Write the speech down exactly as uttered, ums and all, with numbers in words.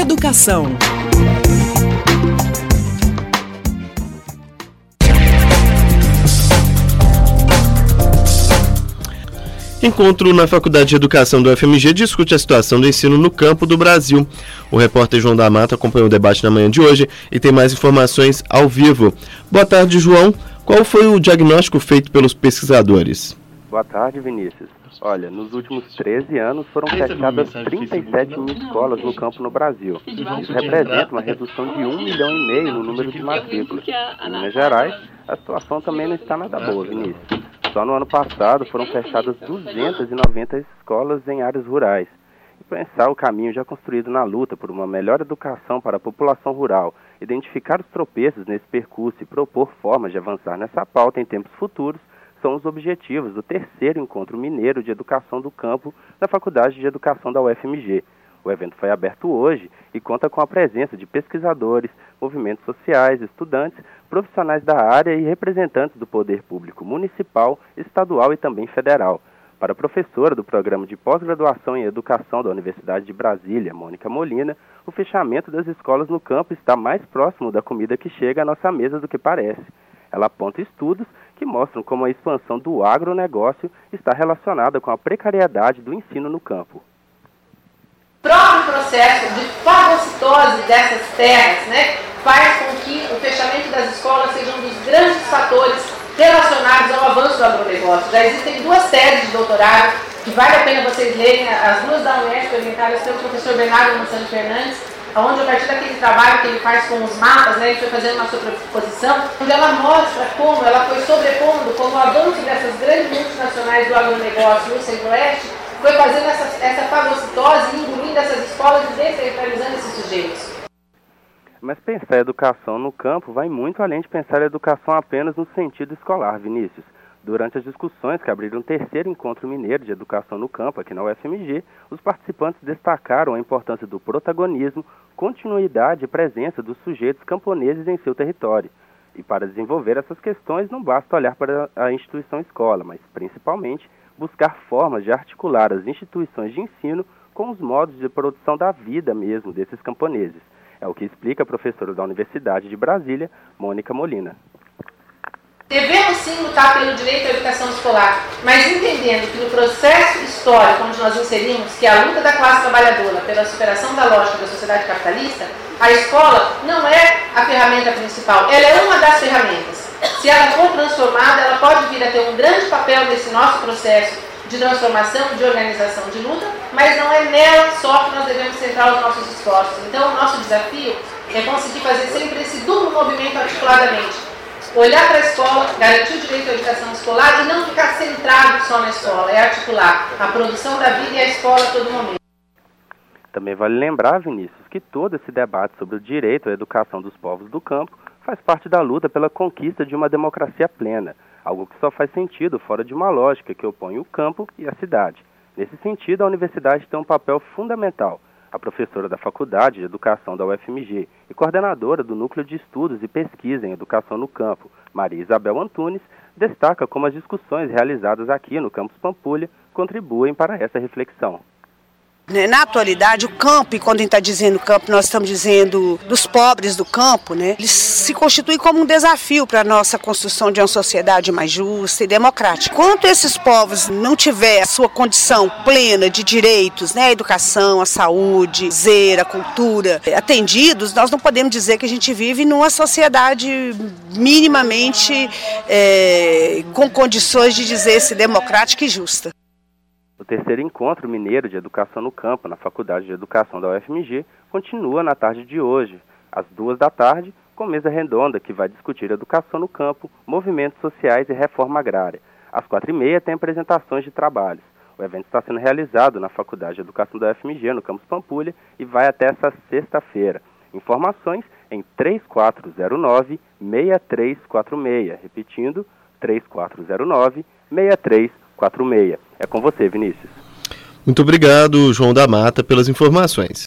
Educação. Encontro na Faculdade de Educação do U F M G discute a situação do ensino no campo do Brasil. O repórter João da Mata acompanhou o debate na manhã de hoje e tem mais informações ao vivo. Boa tarde, João. Qual foi o diagnóstico feito pelos pesquisadores? Boa tarde, Vinícius. Olha, nos últimos treze anos foram fechadas trinta e sete mil escolas no campo no Brasil. Isso representa uma redução de um milhão e meio no número de matrículas. Em Minas Gerais, a situação também não está nada boa, Vinícius. Só no ano passado foram fechadas duzentas e noventa escolas em áreas rurais. E pensar o caminho já construído na luta por uma melhor educação para a população rural, identificar os tropeços nesse percurso e propor formas de avançar nessa pauta em tempos futuros, são os objetivos do terceiro Encontro Mineiro de Educação do Campo da Faculdade de Educação da U F M G. O evento foi aberto hoje e conta com a presença de pesquisadores, movimentos sociais, estudantes, profissionais da área e representantes do poder público municipal, estadual e também federal. Para a professora do Programa de Pós-Graduação em Educação da Universidade de Brasília, Mônica Molina, o fechamento das escolas no campo está mais próximo da comida que chega à nossa mesa do que parece. Ela aponta estudos que mostram como a expansão do agronegócio está relacionada com a precariedade do ensino no campo. O próprio processo de fagocitose dessas terras, né, faz com que o fechamento das escolas seja um dos grandes fatores relacionados ao avanço do agronegócio. Já existem duas teses de doutorado que vale a pena vocês lerem, as duas da Unesp, orientadas pelo professor Bernardo Monsanto Fernandes, onde a partir daquele trabalho que ele faz com os mapas, né, ele foi fazendo uma sobreposição, onde ela mostra como ela foi sobrepondo, como o avanço dessas grandes multinacionais do agronegócio no centro-oeste foi fazendo essa, essa fagocitose, engolindo essas escolas e descentralizando esses sujeitos. Mas pensar a educação no campo vai muito além de pensar a educação apenas no sentido escolar, Vinícius. Durante as discussões que abriram o terceiro Encontro Mineiro de Educação no Campo aqui na U F M G, os participantes destacaram a importância do protagonismo, continuidade e presença dos sujeitos camponeses em seu território. E para desenvolver essas questões não basta olhar para a instituição escola, mas principalmente buscar formas de articular as instituições de ensino com os modos de produção da vida mesmo desses camponeses. É o que explica a professora da Universidade de Brasília, Mônica Molina. Devemos sim lutar pelo direito à educação escolar, mas entendendo que no processo histórico onde nós inserimos, que é a luta da classe trabalhadora pela superação da lógica da sociedade capitalista, a escola não é a ferramenta principal, ela é uma das ferramentas. Se ela for transformada, ela pode vir a ter um grande papel nesse nosso processo de transformação, de organização, de luta, mas não é nela só que nós devemos centrar os nossos esforços. Então, o nosso desafio é conseguir fazer sempre esse duplo movimento articuladamente. Olhar para a escola, garantir o direito à educação escolar e não ficar centrado só na escola, é articular a produção da vida e a escola a todo momento. Também vale lembrar, Vinícius, que todo esse debate sobre o direito à educação dos povos do campo faz parte da luta pela conquista de uma democracia plena, algo que só faz sentido fora de uma lógica que opõe o campo e a cidade. Nesse sentido, a universidade tem um papel fundamental. A professora da Faculdade de Educação da U F M G e coordenadora do Núcleo de Estudos e Pesquisa em Educação no Campo, Maria Isabel Antunes, destaca como as discussões realizadas aqui no Campus Pampulha contribuem para essa reflexão. Na atualidade, o campo, e quando a gente está dizendo campo, nós estamos dizendo dos pobres do campo, né? Eles se constituem como um desafio para a nossa construção de uma sociedade mais justa e democrática. Enquanto esses povos não tiverem a sua condição plena de direitos, né? A educação, a saúde, a cultura atendidos, nós não podemos dizer que a gente vive numa sociedade minimamente é, com condições de dizer-se democrática e justa. O terceiro Encontro Mineiro de Educação no Campo, na Faculdade de Educação da U F M G, continua na tarde de hoje, às duas da tarde, com mesa redonda que vai discutir educação no campo, movimentos sociais e reforma agrária. Às quatro e meia tem apresentações de trabalhos. O evento está sendo realizado na Faculdade de Educação da U F M G, no Campus Pampulha, e vai até essa sexta-feira. Informações em três quatro zero nove, seis três quatro seis, repetindo, três quatro zero nove, seis três quatro seis. É com você, Vinícius. Muito obrigado, João da Mata, pelas informações.